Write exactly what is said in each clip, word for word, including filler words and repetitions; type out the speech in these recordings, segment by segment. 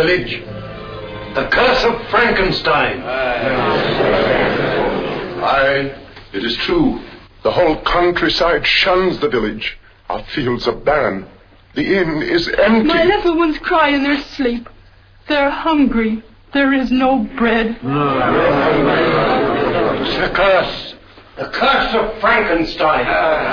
village. The curse of Frankenstein. Aye, it is true. The whole countryside shuns the village. Our fields are barren. The inn is empty. My little ones cry in their sleep. They're hungry. There is no bread. It's the curse. The curse of Frankenstein.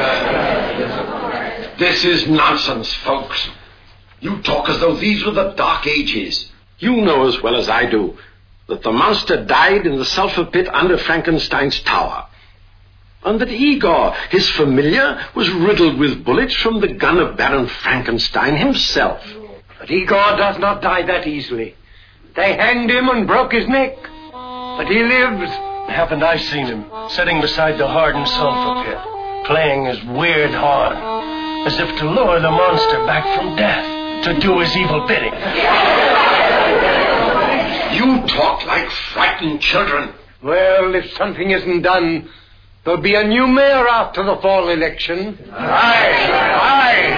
This is nonsense, folks. You talk as though these were the Dark Ages. You know as well as I do that the monster died in the sulfur pit under Frankenstein's tower. And that Igor, his familiar, was riddled with bullets from the gun of Baron Frankenstein himself. But Igor does not die that easily. They hanged him and broke his neck. But he lives. Haven't I seen him sitting beside the hardened sulfur pit, playing his weird horn, as if to lure the monster back from death, to do his evil bidding. You talk like frightened children. Well, if something isn't done, there'll be a new mayor after the fall election. Aye, aye.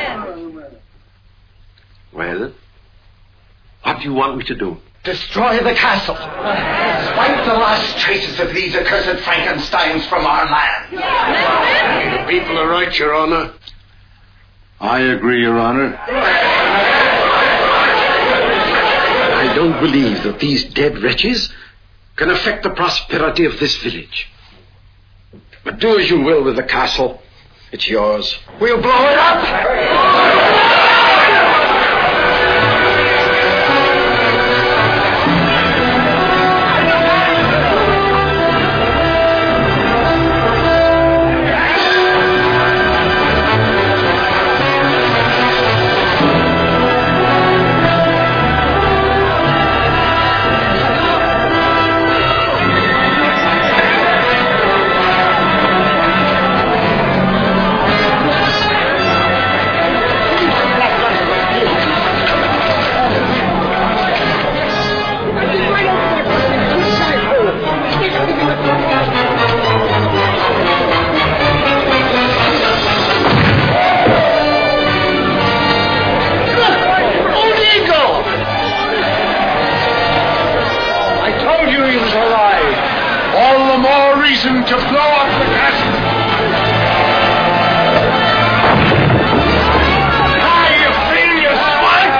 Well, what do you want me to do? Destroy the castle. Wipe the last traces of these accursed Frankensteins from our land. The people are right, Your Honor. I agree, Your Honor. I don't believe that these dead wretches can affect the prosperity of this village. But do as you will with the castle. It's yours. We'll blow it up! To blow up the castle. How you feel, you swine?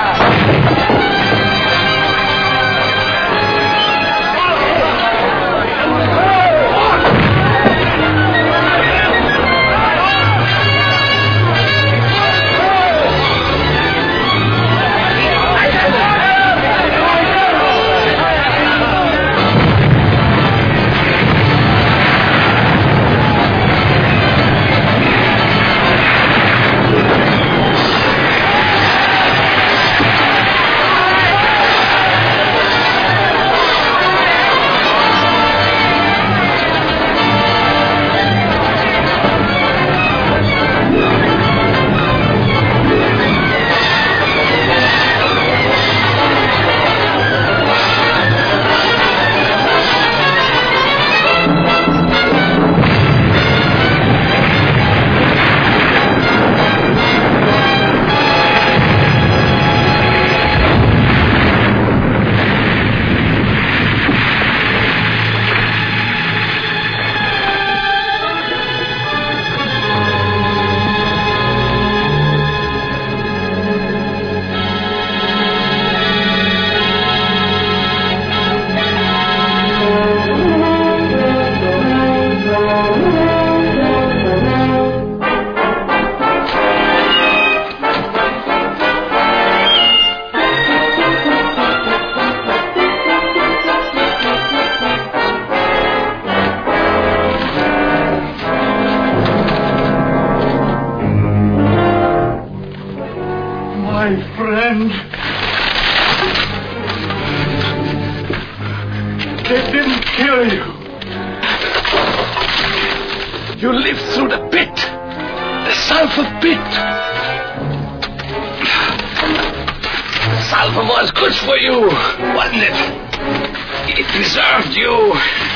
They didn't kill you. You lived through the pit. The sulfur pit. Sulfur was good for you, wasn't it? It deserved you.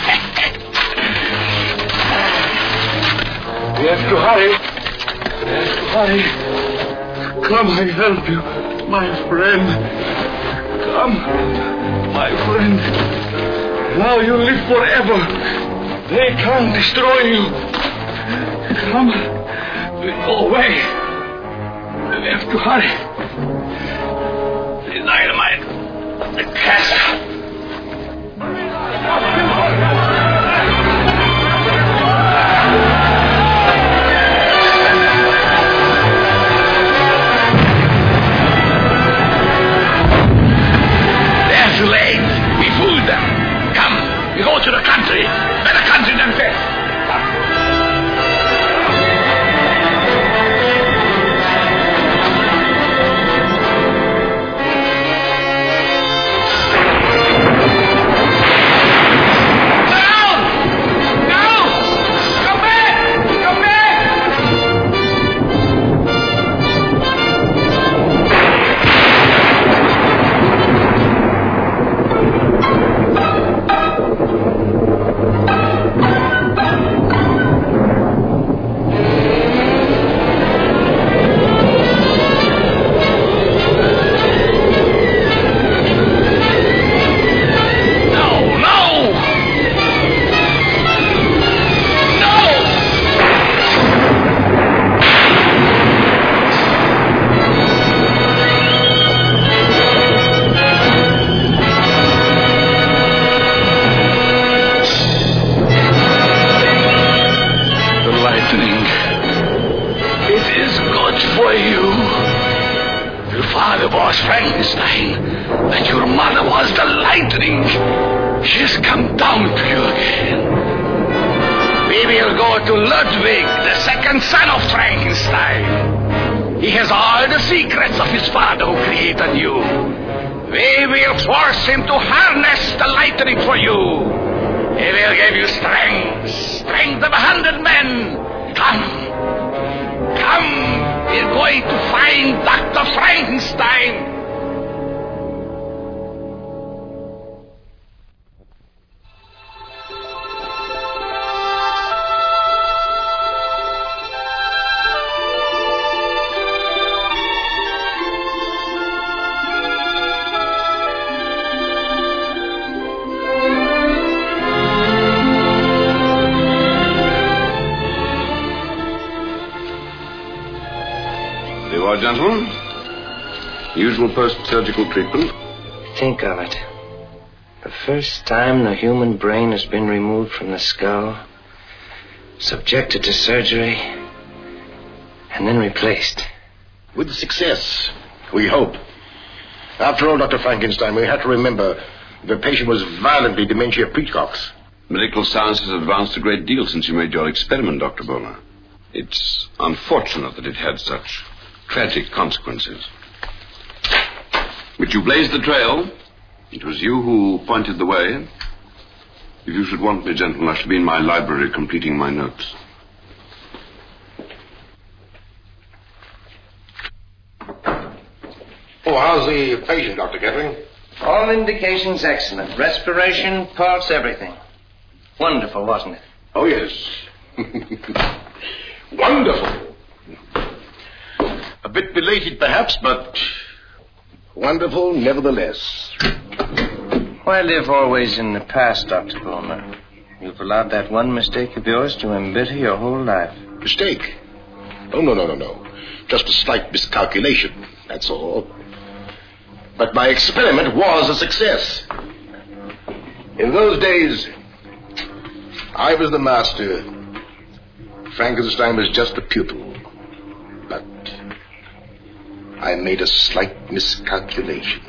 We have to hurry. We have to hurry. Come, I help you, my friend. Come, my friend. Now you live forever. They can't destroy you. Come, we go away. We have to hurry. The dynamite, the castle. They're too late. We fooled them. Come, we go to the country. Better country than death. Gentlemen, usual post-surgical treatment. Think of it. The first time the human brain has been removed from the skull, subjected to surgery, and then replaced. With success, we hope. After all, Doctor Frankenstein, we have to remember the patient was violently dementia precox. Medical science has advanced a great deal since you made your experiment, Doctor Bowler. It's unfortunate that it had such tragic consequences. But you blazed the trail. It was you who pointed the way. If you should want me, gentlemen, I shall be in my library completing my notes. Oh, how's the patient, Doctor Gatling? All indications excellent. Respiration, pulse, everything. Wonderful, wasn't it? Oh, yes. Wonderful. A bit belated, perhaps, but wonderful nevertheless. Why live always in the past, Doctor Bulmer? You've allowed that one mistake of yours to embitter your whole life. Mistake? Oh, no, no, no, no. Just a slight miscalculation, that's all. But my experiment was a success. In those days, I was the master. Frankenstein was just a pupil. But I made a slight miscalculation.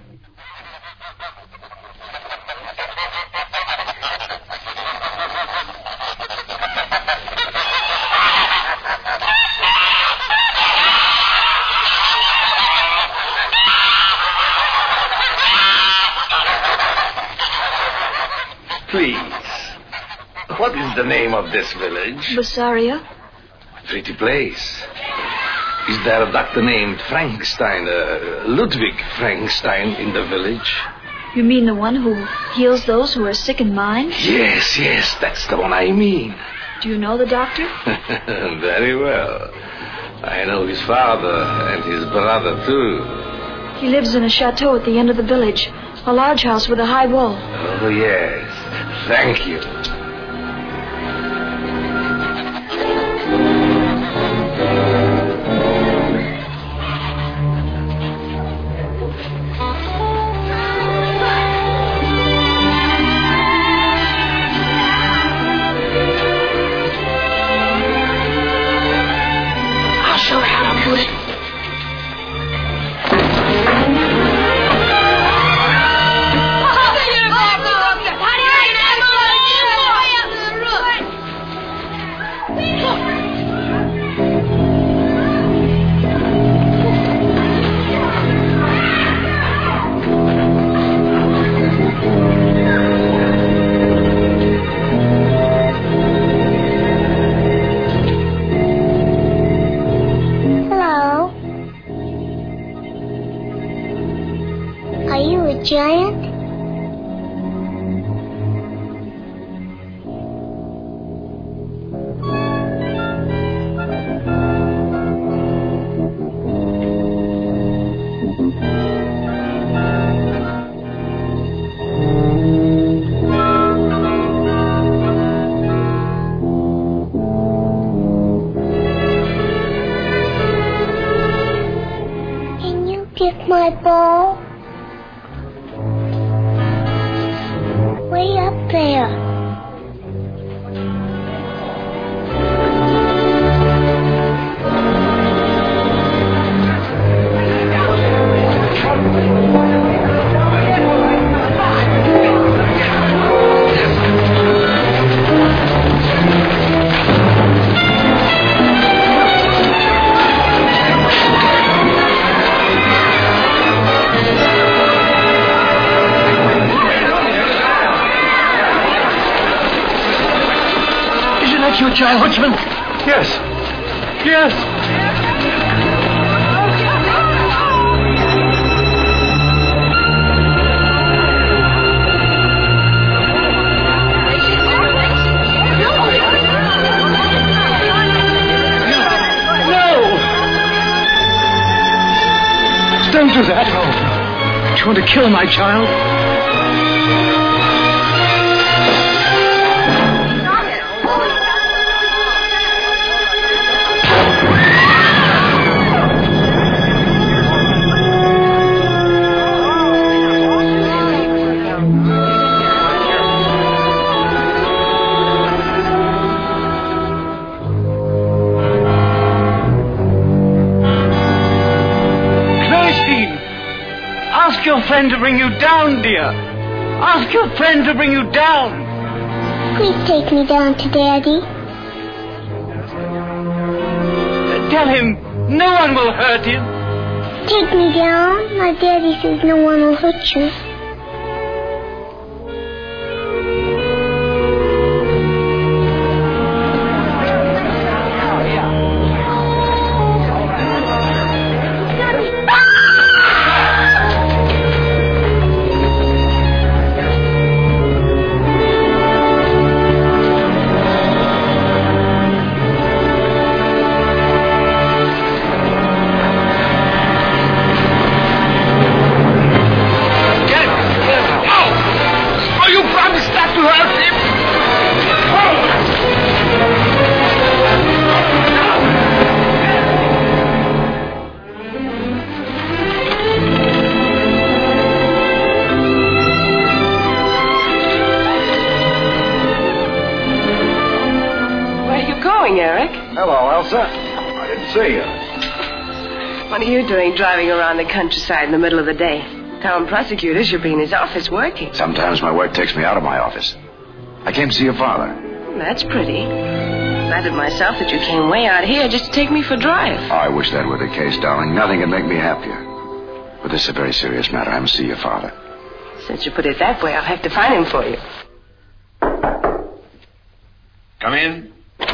Please, what is the name of this village? Bessaria. Pretty place. Is there a doctor named Frankenstein, uh, Ludwig Frankenstein, in the village? You mean the one who heals those who are sick in mind? Yes, yes, that's the one I mean. Do you know the doctor? Very well. I know his father and his brother, too. He lives in a chateau at the end of the village. A large house with a high wall. Oh, yes. Thank you. I'll show you how to do it. Giant? Can you get my ball? Way up there. You, Child Huntsman? Yes. Yes. No. Don't do that. No. Do you want to kill my child? Ask your friend to bring you down, dear. Ask your friend to bring you down. Please take me down to Daddy. Uh, tell him no one will hurt him. Take me down. My daddy says no one will hurt you. Eric. Hello, Elsa. I didn't see you. What are you doing driving around the countryside in the middle of the day? Town prosecutor should be in his office working. Sometimes my work takes me out of my office. I came to see your father. That's pretty. Flattered myself that you came way out here just to take me for a drive. Oh, I wish that were the case, darling. Nothing could make me happier. But this is a very serious matter. I must see your father. Since you put it that way, I'll have to find him for you. Come in.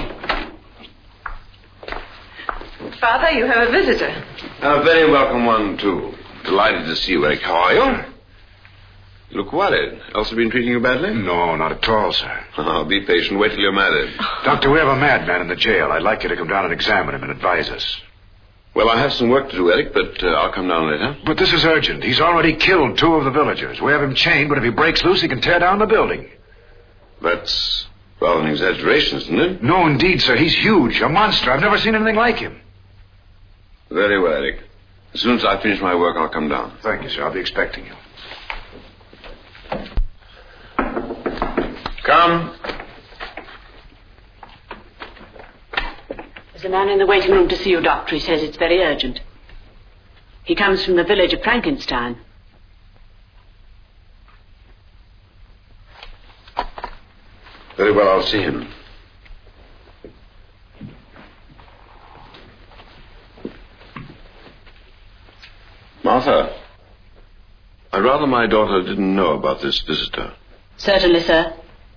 Father, you have a visitor. A very welcome one, too. Delighted to see you, Eric. How are you? You look worried. Elsa been treating you badly? No, not at all, sir. Oh, be patient. Wait till you're married. Doctor, we have a madman in the jail. I'd like you to come down and examine him and advise us. Well, I have some work to do, Eric, but uh, I'll come down later. But this is urgent. He's already killed two of the villagers. We have him chained, but if he breaks loose, he can tear down the building. That's rather an exaggeration, isn't it? No, indeed, sir. He's huge. A monster. I've never seen anything like him. Very well, Eric. As soon as I finish my work, I'll come down. Thank you, sir. I'll be expecting you. Come. There's a man in the waiting room to see you, Doctor. He says it's very urgent. He comes from the village of Frankenstein. Very well, I'll see him. Martha, I'd rather my daughter didn't know about this visitor. Certainly, sir.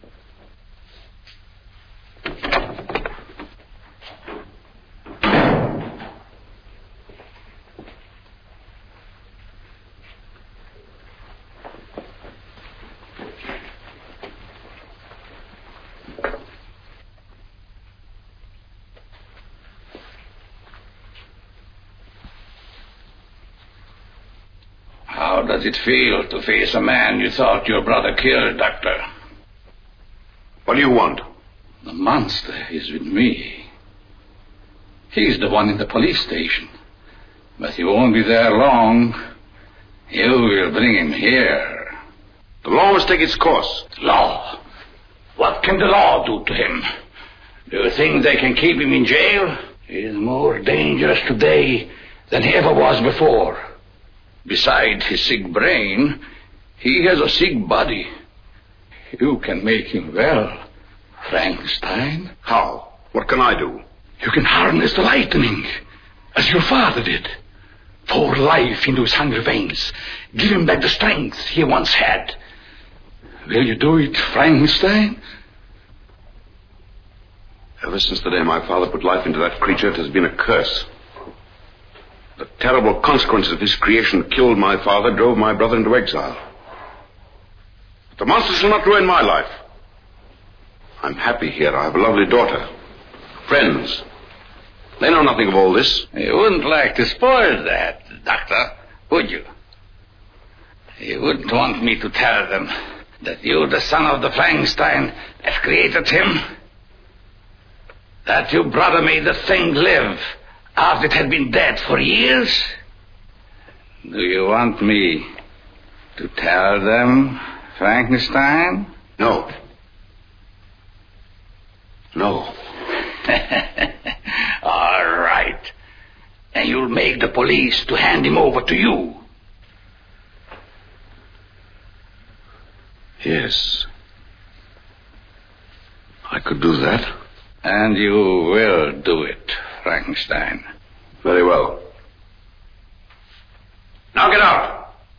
How does it feel to face a man you thought your brother killed, Doctor? What do you want? The monster is with me. He's the one in the police station. But he won't be there long. You will bring him here. The law must take its course. Law? What can the law do to him? Do you think they can keep him in jail? He is more dangerous today than he ever was before. Besides his sick brain, he has a sick body. You can make him well, Frankenstein. How? What can I do? You can harness the lightning, as your father did. Pour life into his hungry veins. Give him back the strength he once had. Will you do it, Frankenstein? Ever since the day my father put life into that creature, it has been a curse. The terrible consequences of his creation killed my father, drove my brother into exile. But the monster shall not ruin my life. I'm happy here. I have a lovely daughter. Friends. They know nothing of all this. You wouldn't like to spoil that, Doctor, would you? You wouldn't want me to tell them that you, the son of the Frankenstein, have created him? That your brother made the thing live after it had been dead for years? Do you want me to tell them, Frankenstein? No. No. All right. And you'll make the police to hand him over to you. Yes. I could do that. And you will do it, Frankenstein. Very well. Now get out.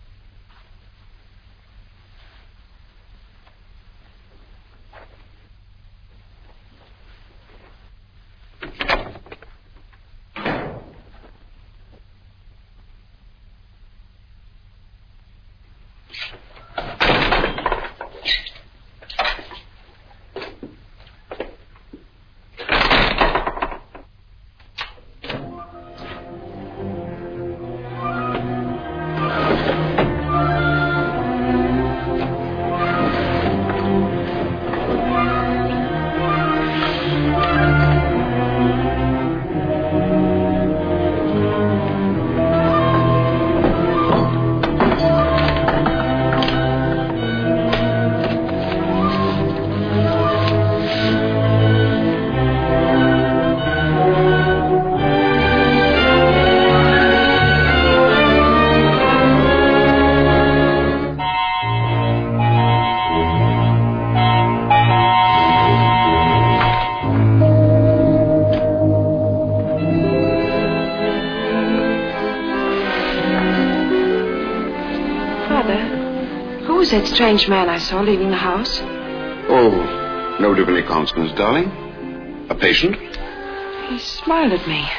That strange man I saw leaving the house? Oh, nobody of any consequence, darling. A patient? He smiled at me.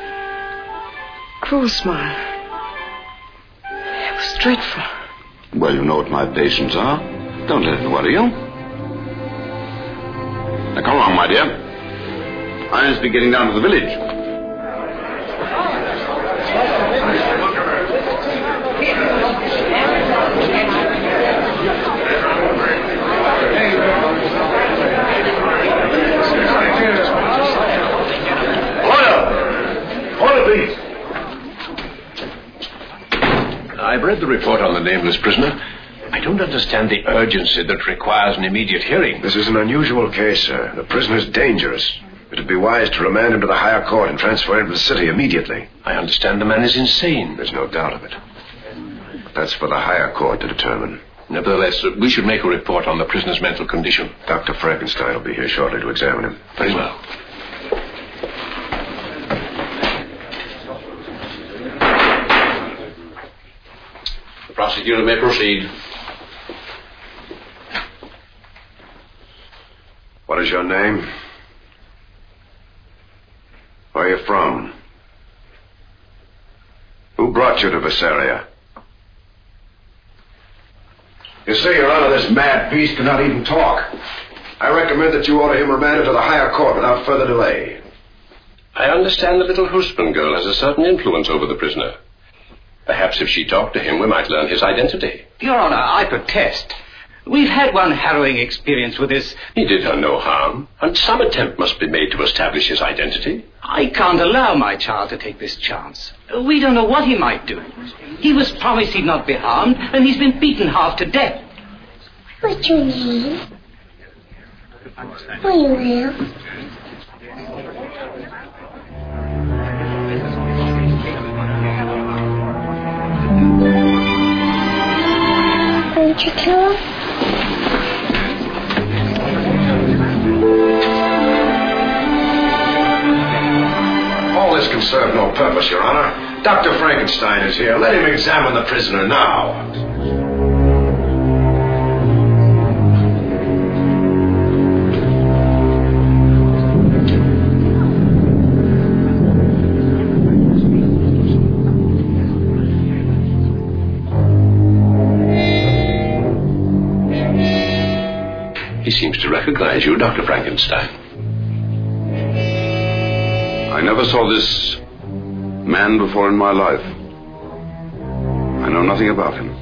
Cruel smile. It was dreadful. Well, you know what my patients are. Don't let it worry you. Now, come along, my dear. I must be getting down to the village. the report on the nameless prisoner. I don't understand the urgency that requires an immediate hearing. This is an unusual case, sir. The prisoner is dangerous. It would be wise to remand him to the higher court and transfer him to the city immediately. I understand the man is insane. There's no doubt of it. But that's for the higher court to determine. Nevertheless, we should make a report on the prisoner's mental condition. Doctor Frankenstein will be here shortly to examine him. Very well. The prosecutor may proceed. What is your name? Where are you from? Who brought you to Visaria? You see, Your Honor, this mad beast cannot even talk. I recommend that you order him remanded to the higher court without further delay. I understand the little Husband girl has a certain influence over the prisoner. Perhaps if she talked to him, we might learn his identity. Your Honor, I protest. We've had one harrowing experience with this. He did her no harm, and some attempt must be made to establish his identity. I can't allow my child to take this chance. We don't know what he might do. He was promised he'd not be harmed, and he's been beaten half to death. What's your name? Where you live? Won't you tell him? All this can serve no purpose, Your Honor. Doctor Frankenstein is here. Let him examine the prisoner now. He seems to recognize you, Doctor Frankenstein. I never saw this man before in my life. I know nothing about him.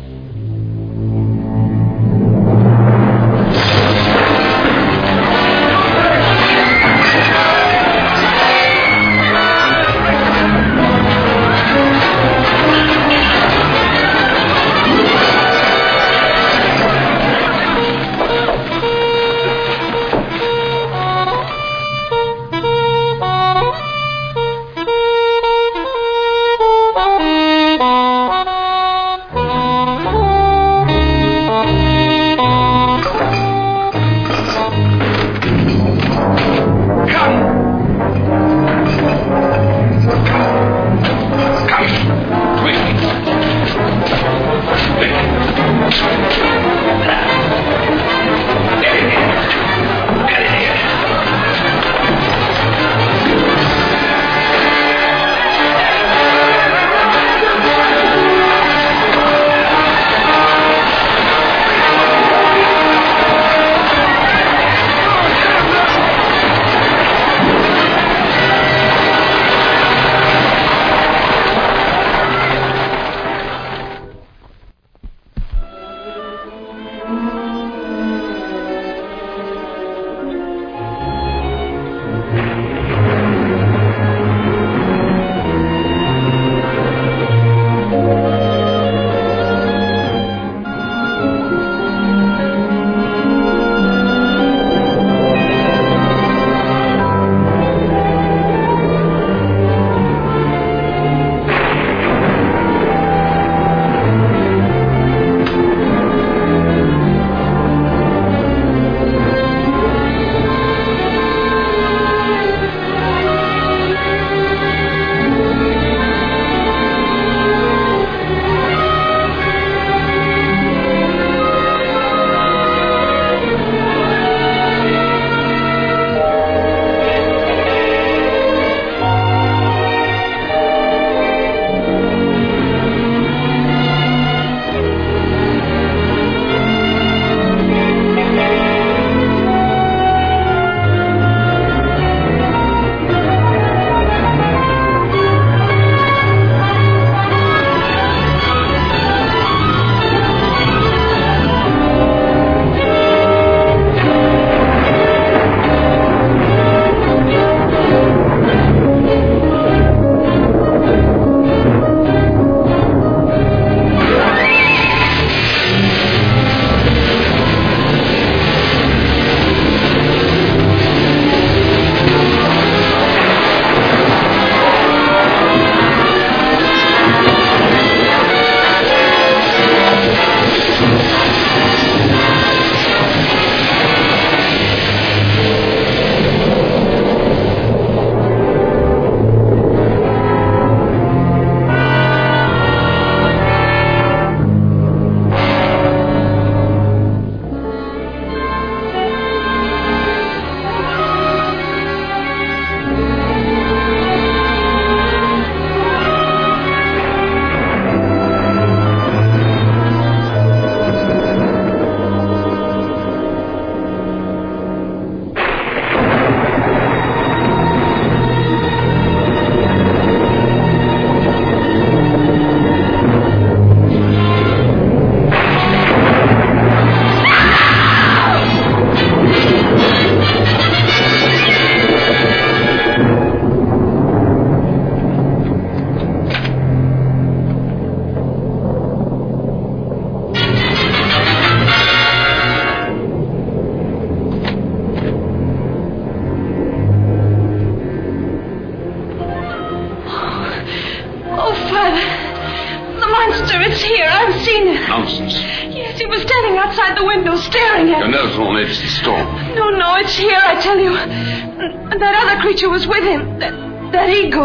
seen it. Nonsense. Yes, he was standing outside the window staring at Your me. nerves won't edge the storm. No, no, it's here, I tell you. And that other creature was with him. That, that ego.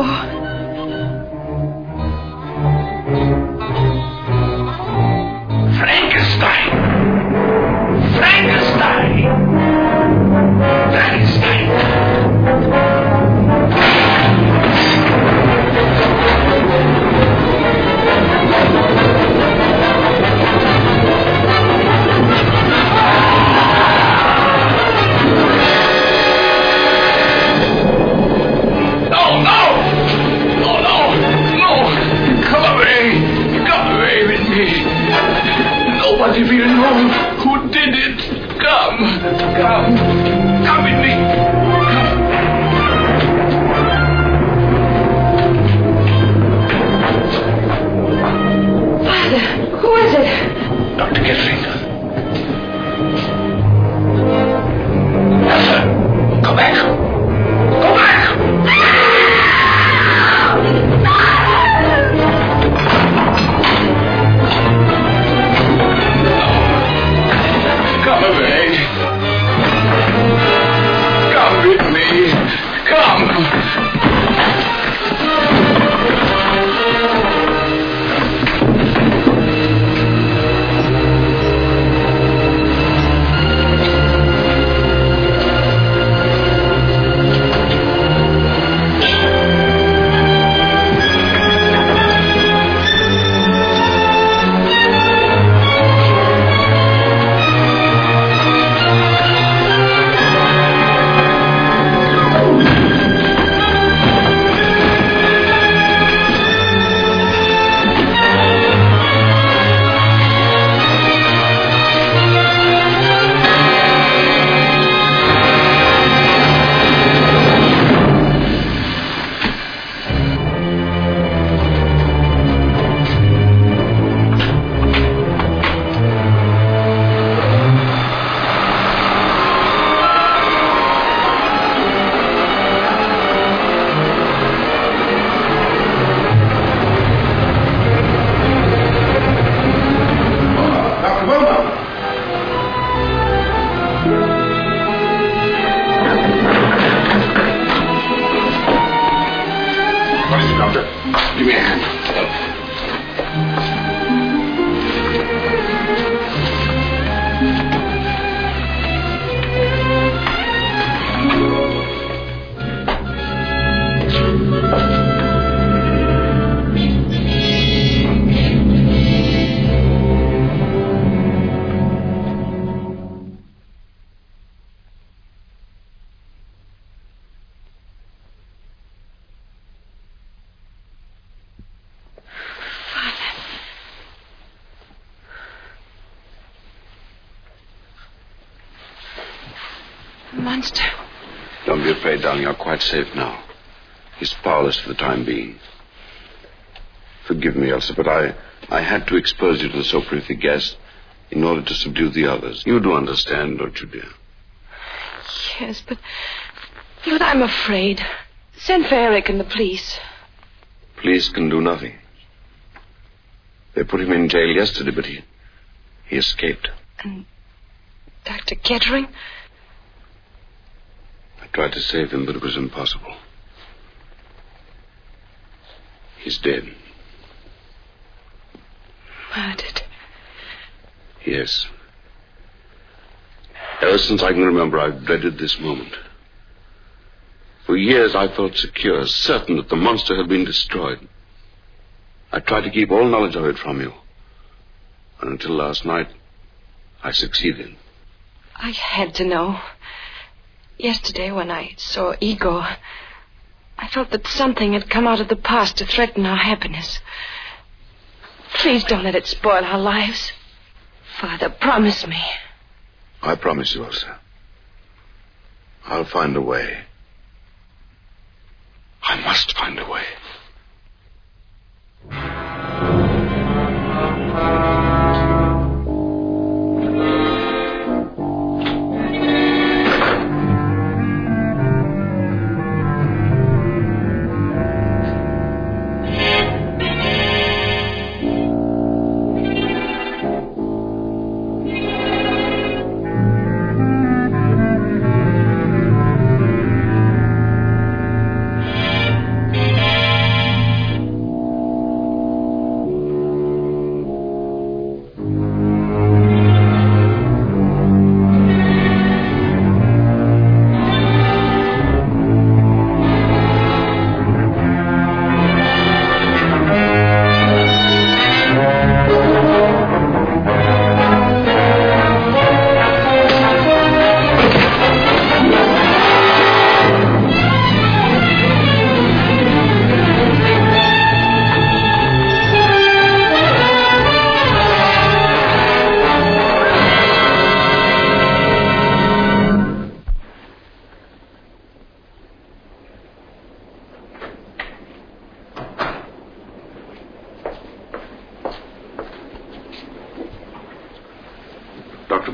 Frankenstein! Frankenstein! Frankenstein! No, no! No, no! No! Come away! Come away with me! Nobody will know who did it. Come, come, come with me. Father, who is it? Doctor Kettering. Elsa, go back. Go back. Come away. Come with me. Come. Monster. Don't be afraid, darling. You're quite safe now. He's powerless for the time being. Forgive me, Elsa, but I, I had to expose you to the soporific gas in order to subdue the others. You do understand, don't you, dear? Yes, but... But I'm afraid. Send for Eric and the police. Police can do nothing. They put him in jail yesterday, but he... he escaped. And Doctor Kettering? I tried to save him, but it was impossible. He's dead. Murdered? Yes. Ever since I can remember, I've dreaded this moment. For years, I felt secure, certain that the monster had been destroyed. I tried to keep all knowledge of it from you. And until last night, I succeeded. I had to know. Yesterday, when I saw Ego, I felt that something had come out of the past to threaten our happiness. Please don't let it spoil our lives. Father, promise me. I promise you, Elsa. I'll find a way. I must find a way.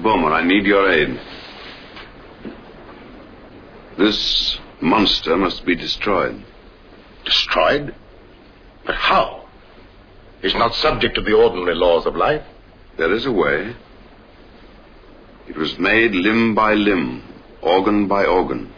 Bowman, I need your aid. This monster must be destroyed. Destroyed? But how? He's not subject to the ordinary laws of life. There is a way. It was made limb by limb, organ by organ.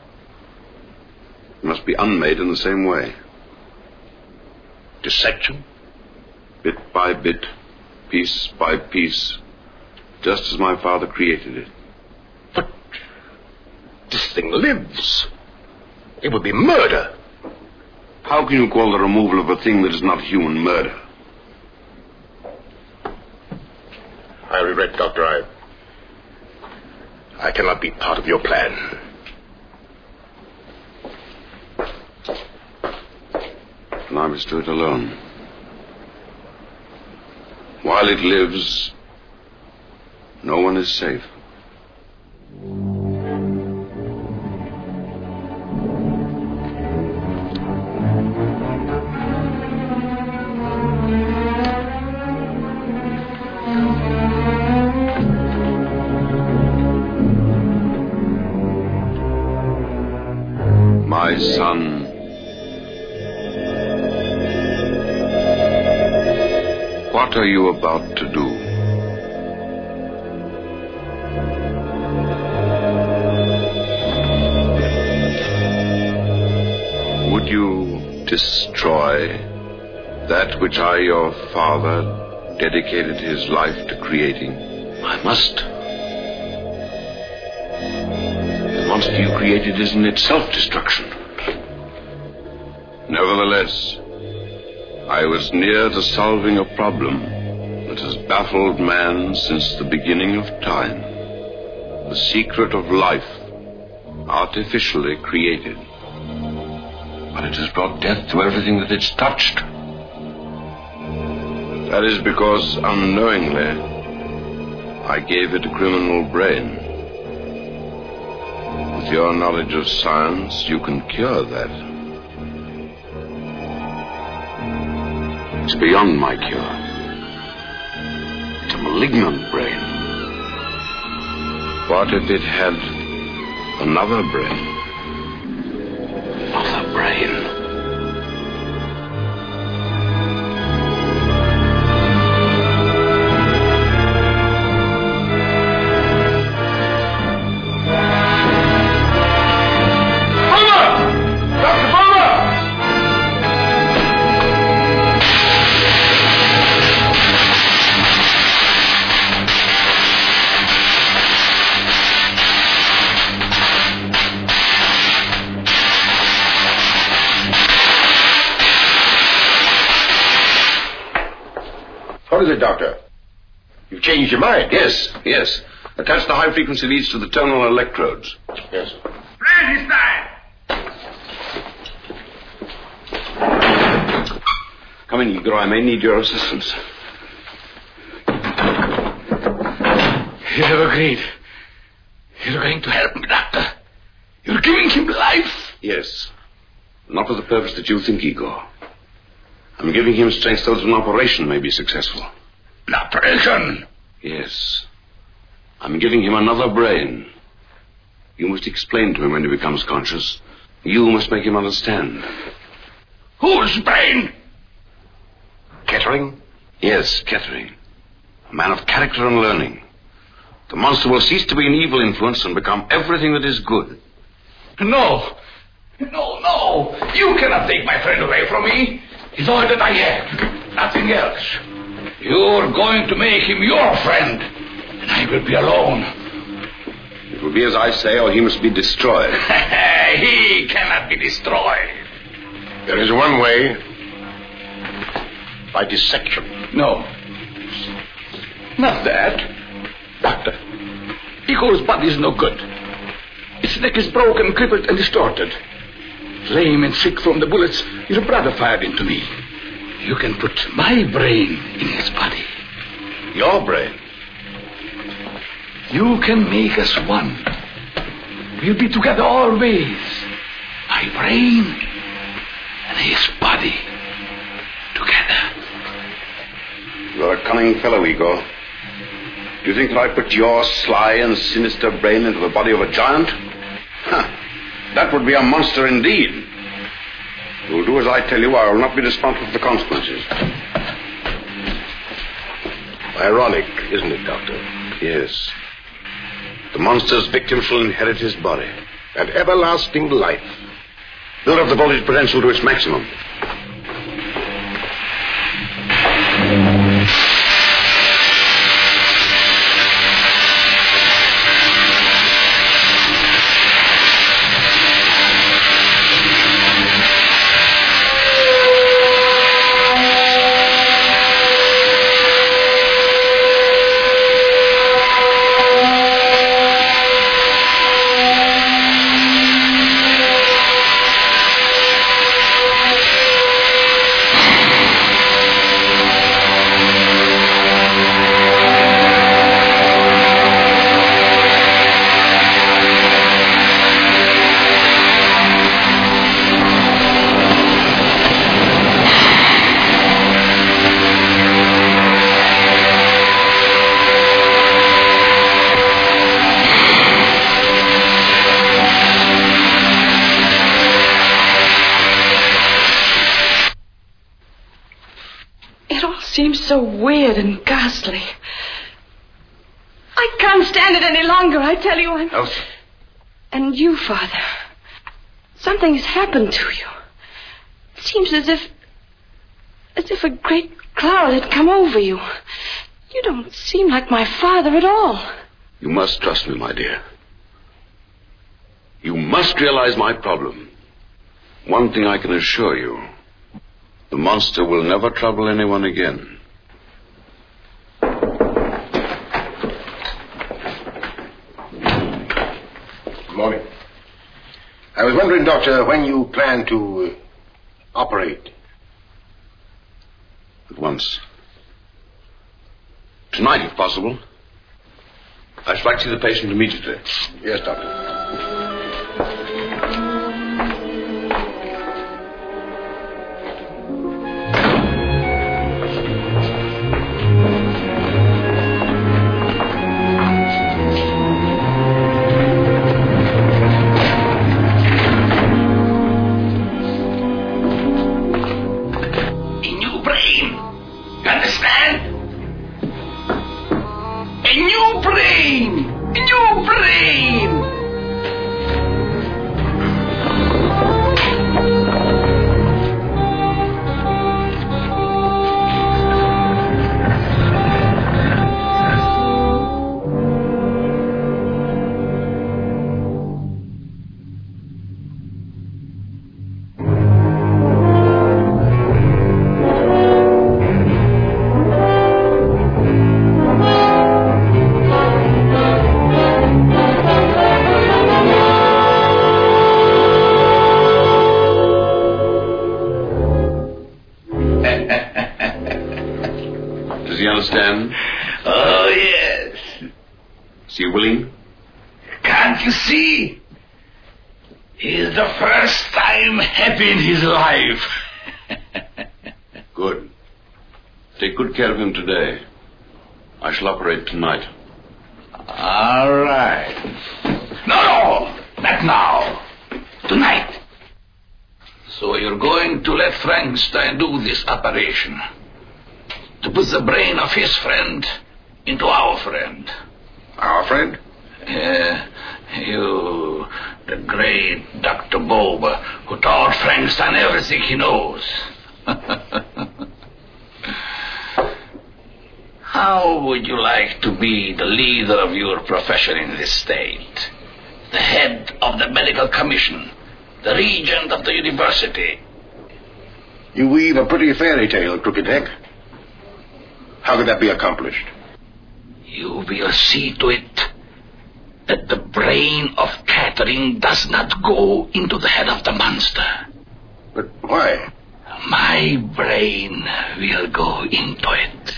It must be unmade in the same way. Dissection? Bit by bit, piece by piece, just as my father created it. But this thing lives. It would be murder. How can you call the removal of a thing that is not human murder? I regret, Doctor, I... I cannot be part of your plan. And I must do it alone. While it lives, no one is safe. My son, what are you about to do? Would you destroy that which I, your father, dedicated his life to creating? I must. The monster you created is in itself destruction. Nevertheless, I was near to solving a problem that has baffled man since the beginning of time. The secret of life, artificially created. But it has brought death to everything that it's touched. That is because, unknowingly, I gave it a criminal brain. With your knowledge of science, you can cure that. It's beyond my cure. It's a malignant brain. What if it had another brain? Another brain. What is it, Doctor? You've changed your mind. Yes, yes. Attach the high-frequency leads to the terminal electrodes. Yes. Frankenstein! Come in, Igor. I may need your assistance. You have agreed. You're going to help me, Doctor. You're giving him life. Yes. Not for the purpose that you think, Igor. I'm giving him strength so that an operation may be successful. An operation? Yes. I'm giving him another brain. You must explain to him when he becomes conscious. You must make him understand. Whose brain? Kettering? Yes, Kettering. A man of character and learning. The monster will cease to be an evil influence and become everything that is good. No. No, no. You cannot take my friend away from me. He's all that I have. Nothing else. You're going to make him your friend, and I will be alone. It will be as I say, or he must be destroyed. He cannot be destroyed. There is one way. By dissection. No. Not that. Doctor, Igor's body is no good. Its neck is broken, crippled, and distorted. Lame and sick from the bullets your brother fired into me. You can put my brain in his body. Your brain? You can make us one. We'll be together always. My brain and his body together. You're a cunning fellow, Igor. Do you think that I put your sly and sinister brain into the body of a giant? Huh. That would be a monster indeed. You'll do as I tell you. I will not be responsible for the consequences. Ironic, isn't it, Doctor? Yes. The monster's victim shall inherit his body. And everlasting life. Build up the voltage potential to its maximum. Seems so weird and ghastly. I can't stand it any longer, I tell you. I'm... Elsie. And you, Father. Something's happened to you. It seems as if... as if a great cloud had come over you. You don't seem like my father at all. You must trust me, my dear. You must realize my problem. One thing I can assure you. The monster will never trouble anyone again. Good morning. I was wondering, Doctor, when you plan to uh, operate. At once. Tonight, if possible. I should like to see the patient immediately. Yes, Doctor. Oh, yes. Is he willing? Can't you see? He's the first time happy in his life. Good. Take good care of him today. I shall operate tonight. All right. No, no, not now. Tonight. So you're going to let Frankenstein do this operation. To put the brain of his friend into our friend. Our friend? Uh, you, the great Doctor Boba, who taught Frankenstein everything he knows. How would you like to be the leader of your profession in this state? The head of the medical commission, the regent of the university. You weave a pretty fairy tale, Crooked Neck. How could that be accomplished? You will see to it that the brain of Catherine does not go into the head of the monster. But why? My brain will go into it.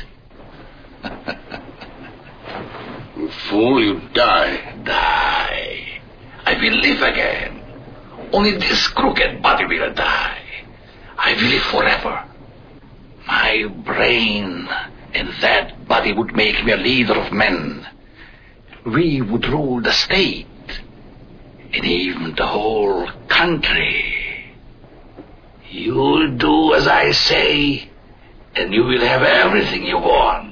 You fool, you die. Die. I will live again. Only this crooked body will die. I will live forever. My brain and that but he would make me a leader of men. We would rule the state, and even the whole country. You'll do as I say, and you will have everything you want.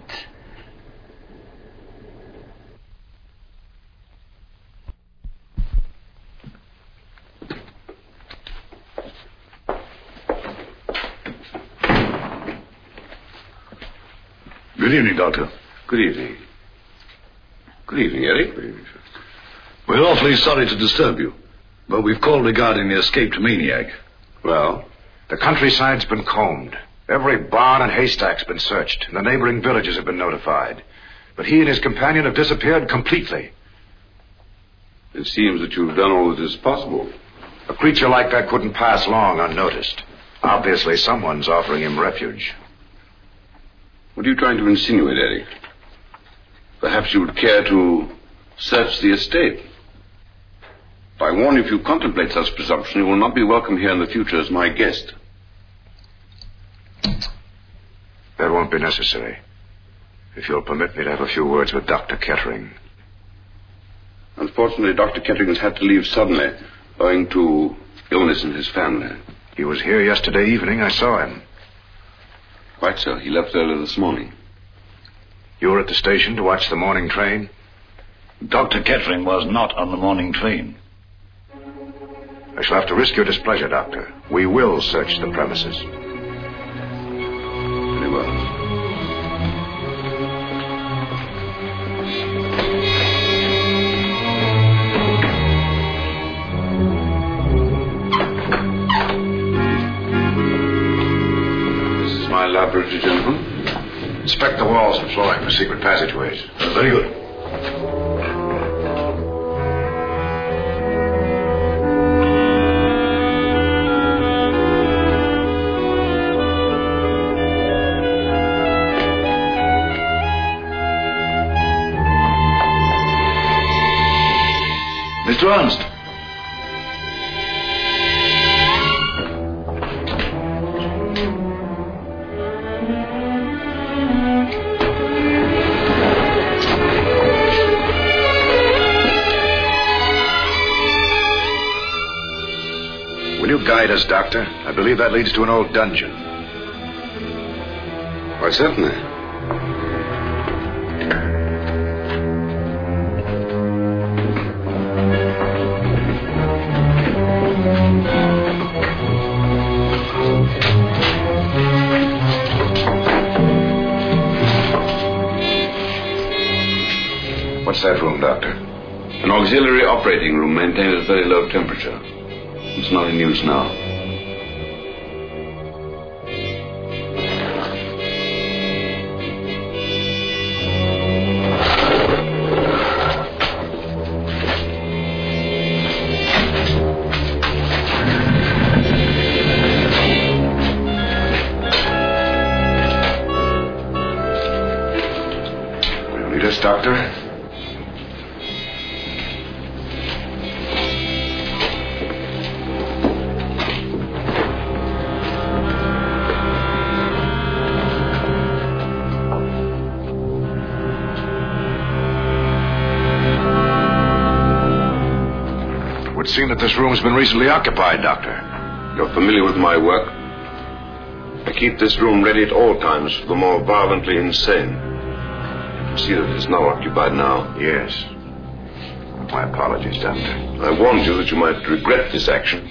Good evening, Doctor. Good evening. Good evening, Eric. Good evening, sir. We're awfully sorry to disturb you, but we've called regarding the escaped maniac. Well, the countryside's been combed. Every barn and haystack's been searched, and the neighboring villages have been notified. But he and his companion have disappeared completely. It seems that you've done all that is possible. A creature like that couldn't pass long unnoticed. Obviously, someone's offering him refuge. What are you trying to insinuate, Eddie? Perhaps you would care to search the estate. I warn you, if you contemplate such presumption, you will not be welcome here in the future as my guest. That won't be necessary. If you'll permit me to have a few words with Doctor Kettering. Unfortunately, Doctor Kettering has had to leave suddenly, owing to illness in his family. He was here yesterday evening. I saw him. Quite so. He left early this morning. You were at the station to watch the morning train? Doctor Kettering was not on the morning train. I shall have to risk your displeasure, Doctor. We will search the premises. Very well. This is my laboratory, gentlemen. Inspect the walls and flooring for secret passageways. Uh, very good. Mister Ernst. Will you guide us, Doctor? I believe that leads to an old dungeon. Why, certainly. What's that room, Doctor? An auxiliary operating room maintained at a very low temperature. It's not in use now. Will you lead us, Doctor? It would seem that this room has been recently occupied, Doctor. You're familiar with my work. I keep this room ready at all times for the more violently insane. You can see that it's not occupied now. Yes. My apologies, Doctor. I warned you that you might regret this action.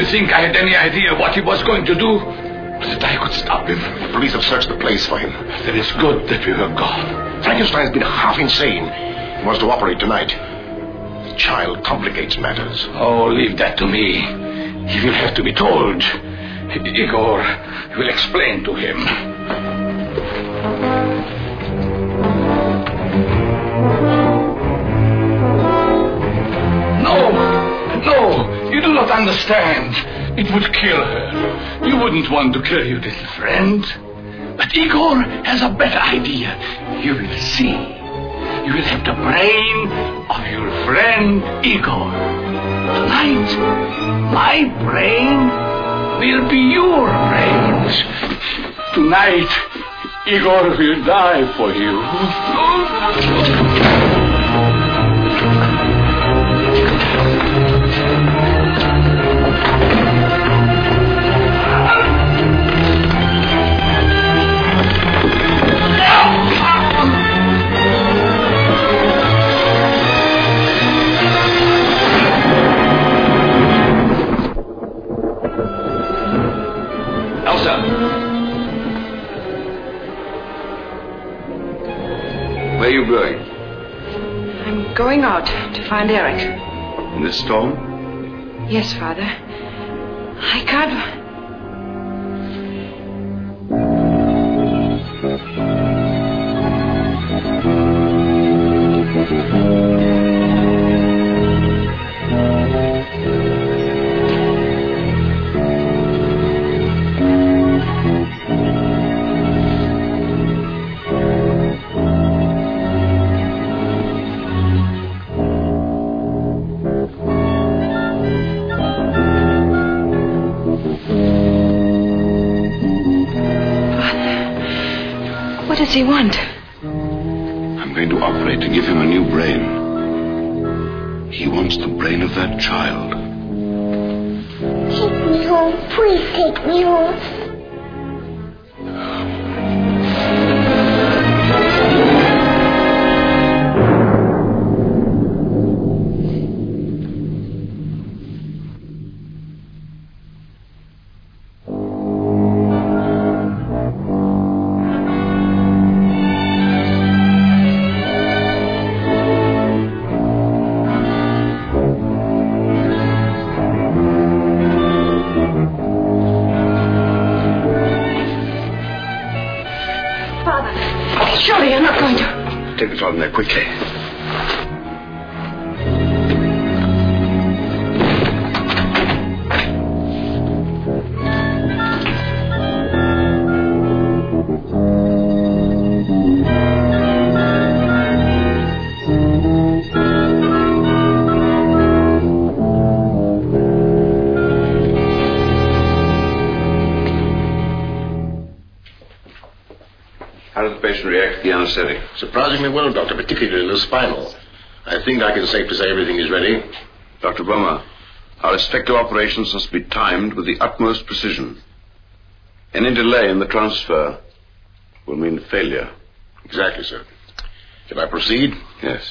you think I had any idea what he was going to do? That I could stop him? The police have searched the place for him. Then it's good that we have gone. Frankenstein's been half insane. He wants to operate tonight. The child complicates matters. Oh, leave that to me. He will have to be told. Igor will explain to him. No, no, you do not understand. It would kill her. You wouldn't want to kill your little friend. But Igor has a better idea. You will see. You will have the brain of your friend Igor. Tonight, my brain will be your brains. Tonight, Igor will die for you. Elsa! Where are you going? I'm going out to find Eric. In this storm? Yes, Father. I can't... What does he want? I'm going to operate to give him a new brain. He wants the brain of that child. Take me home. Please take me home. Surely you're not going to... Take the child in there quickly. How does the patient react to the anesthetic? Surprisingly well, Doctor, particularly the spinal. I think I can safely say everything is ready. Doctor Brummer, our respective operations must be timed with the utmost precision. Any delay in the transfer will mean failure. Exactly, sir. Can I proceed? Yes.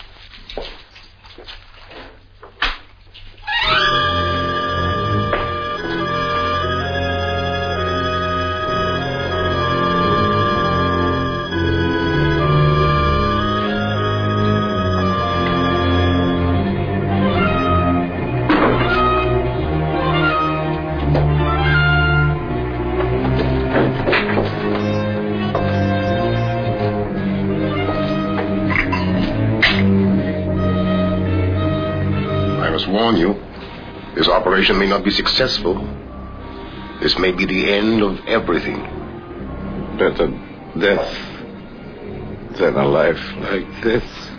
Warn you, this operation may not be successful. This may be the end of everything. Better death than a life like this.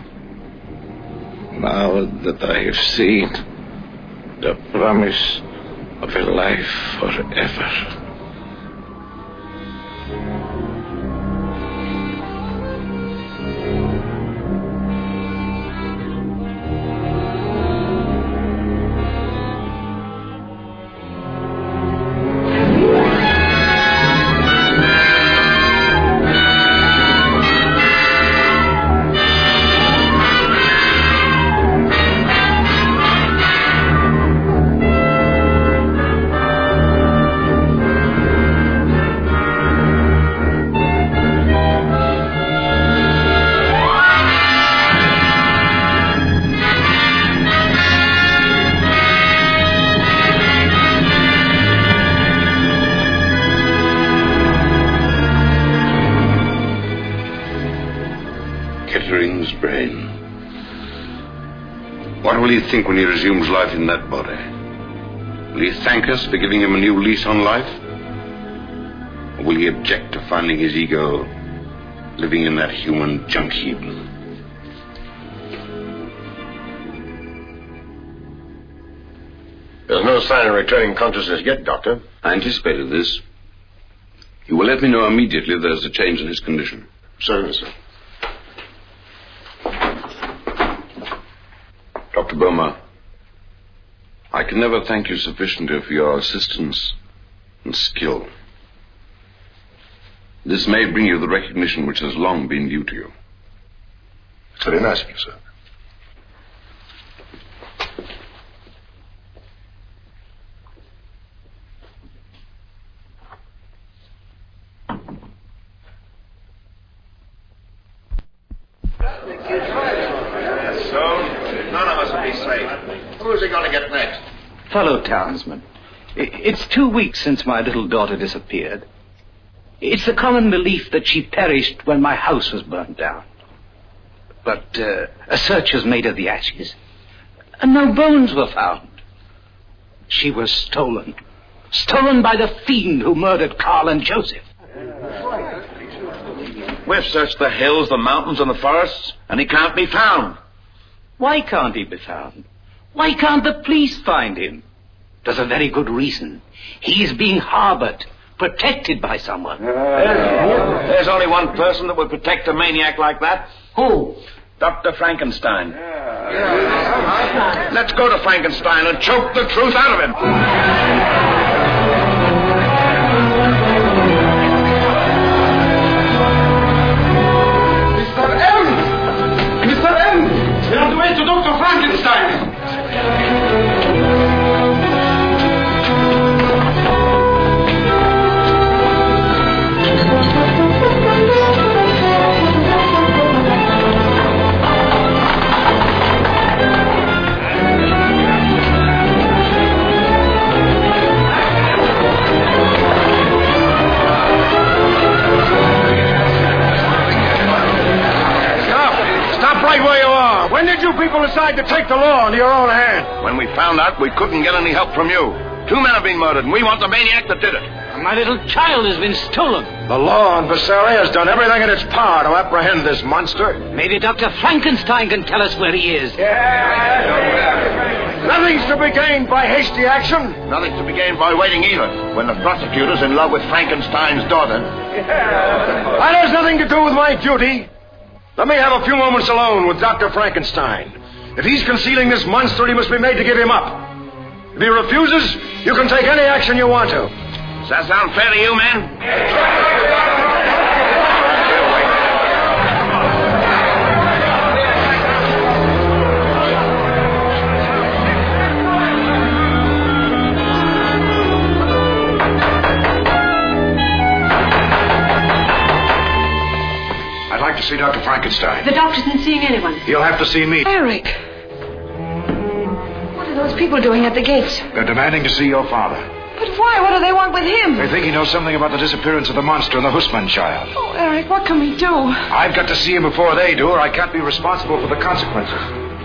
Now that I have seen the promise of a life forever. his brain. What will he think when he resumes life in that body? Will he thank us for giving him a new lease on life? Or will he object to finding his ego living in that human junk heap? There's no sign of returning consciousness yet, Doctor. I anticipated this. You will let me know immediately if there's a change in his condition. Certainly, sir. Doctor Boma, I can never thank you sufficiently for your assistance and skill. This may bring you the recognition which has long been due to you. It's very nice of you, sir. Who's he going to get next? Fellow townsman, it's two weeks since my little daughter disappeared. It's the common belief that she perished when my house was burned down. But uh, a search was made of the ashes, and no bones were found. She was stolen. Stolen by the fiend who murdered Carl and Joseph. We've searched the hills, the mountains, and the forests, and he can't be found. Why can't he be found? Why can't the police find him? There's a very good reason. He is being harbored, protected by someone. There's, there's only one person that would protect a maniac like that. Who? Doctor Frankenstein. Let's go to Frankenstein and choke the truth out of him. Mister M! Mister M! You're on the way to Doctor Frankenstein! Right where you are. When did you people decide to take the law into your own hand? When we found out we couldn't get any help from you. Two men have been murdered, and we want the maniac that did it. My little child has been stolen. The law in Visaria has done everything in its power to apprehend this monster. Maybe Doctor Frankenstein can tell us where he is. Yeah. Nothing's to be gained by hasty action. Nothing's to be gained by waiting either. When the prosecutor's in love with Frankenstein's daughter. Yeah. That has nothing to do with my duty. Let me have a few moments alone with Doctor Frankenstein. If he's concealing this monster, he must be made to give him up. If he refuses, you can take any action you want to. Does that sound fair to you, men? I'd like to see Doctor Frankenstein. The doctor isn't seeing anyone. He'll have to see me. Eric. What are those people doing at the gates? They're demanding to see your father. But why? What do they want with him? They think he knows something about the disappearance of the monster and the Hussman child. Oh, Eric, what can we do? I've got to see him before they do, or I can't be responsible for the consequences.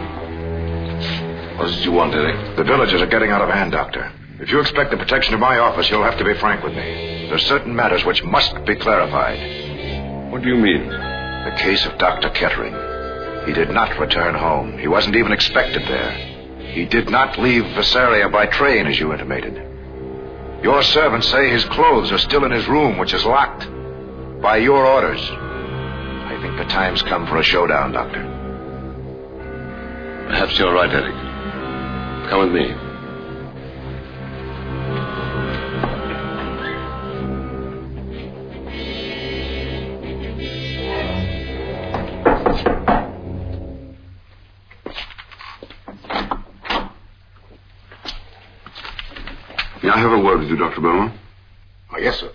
What did you want, Eric? The villagers are getting out of hand, Doctor. If you expect the protection of my office, you'll have to be frank with me. There are certain matters which must be clarified. What do you mean? The case of Doctor Kettering. He did not return home. He wasn't even expected there. He did not leave Visaria by train, as you intimated. Your servants say his clothes are still in his room, which is locked. By your orders. I think the time's come for a showdown, Doctor. Perhaps you're right, Eric. Come with me. May I have a word with you, Doctor Beaumont? Oh, yes, sir.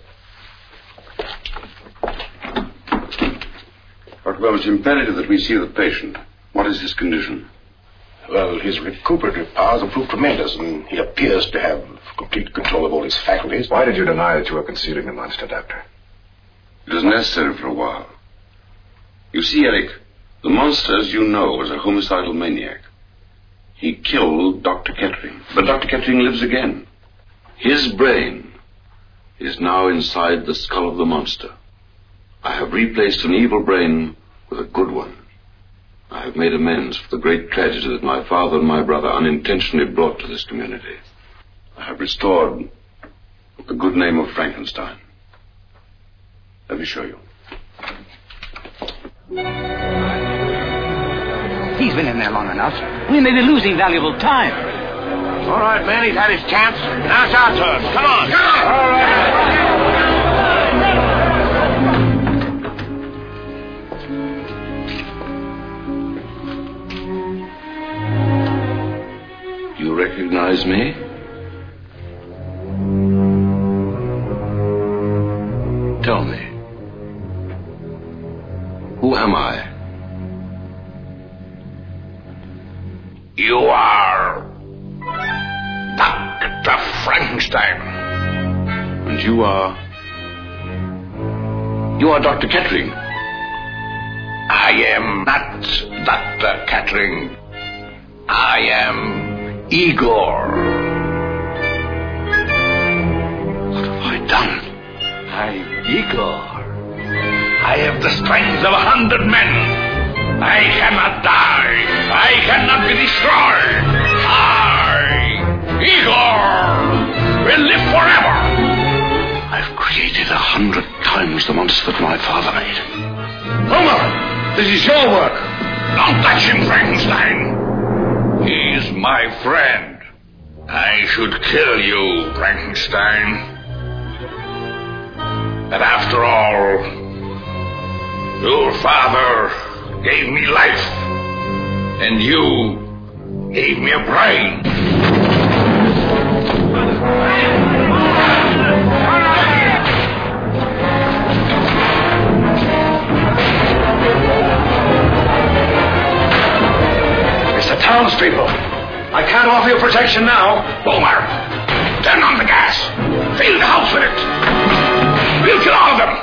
Doctor Beaumont, it's imperative that we see the patient. What is his condition? Well, his recuperative powers have proved tremendous, and he appears to have complete control of all his faculties. Why did you deny that you were concealing the monster, Doctor? It was necessary for a while. You see, Eric, The monster, as you know, was a homicidal maniac. He killed Doctor Kettering. But Doctor Kettering lives again. His brain is now inside the skull of the monster. I have replaced an evil brain with a good one. I have made amends for the great tragedy that my father and my brother unintentionally brought to this community. I have restored the good name of Frankenstein. Let me show you. He's been in there long enough. We may be losing valuable time. All right, man, he's had his chance. Now it's our turn. Come on. Come on. All right. You recognize me? Tell me. Who am I? You are Doctor Frankenstein. And you are... You are Doctor Kettering. I am not Doctor Kettering. I am Igor. What have I done? I'm Igor. I have the strength of a hundred men. I cannot die. I cannot be destroyed. I, Igor, will live forever. I've created a hundred times the monster that my father made. Homer, this is your work. Don't touch him, Frankenstein. He is my friend. I should kill you, Frankenstein. But after all, your father gave me life, and you gave me a brain. It's the townspeople. I can't offer you protection now. Boomer, turn on the gas. Fill the house with it. We'll kill all of them.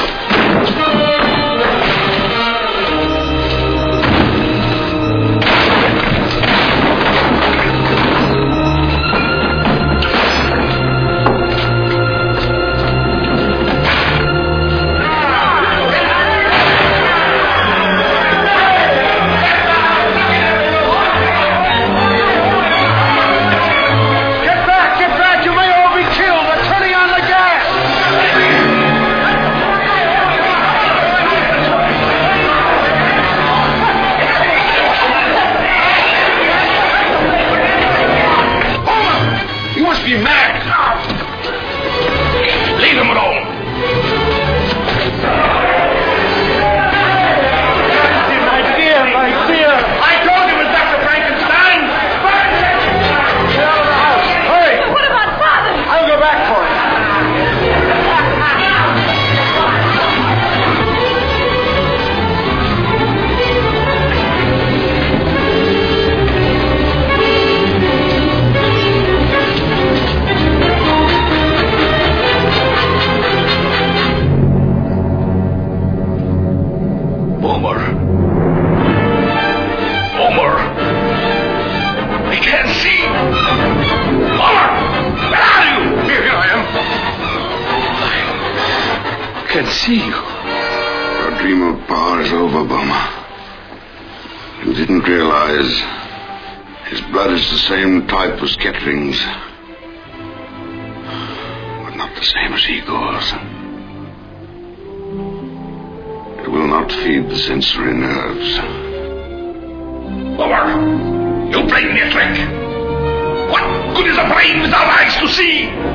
See you. Your dream of power is over, Boma. You didn't realize his blood is the same type as Kettering's, but not the same as Igor's. It will not feed the sensory nerves. Boma, you played me a trick. What good is a brain without eyes to see?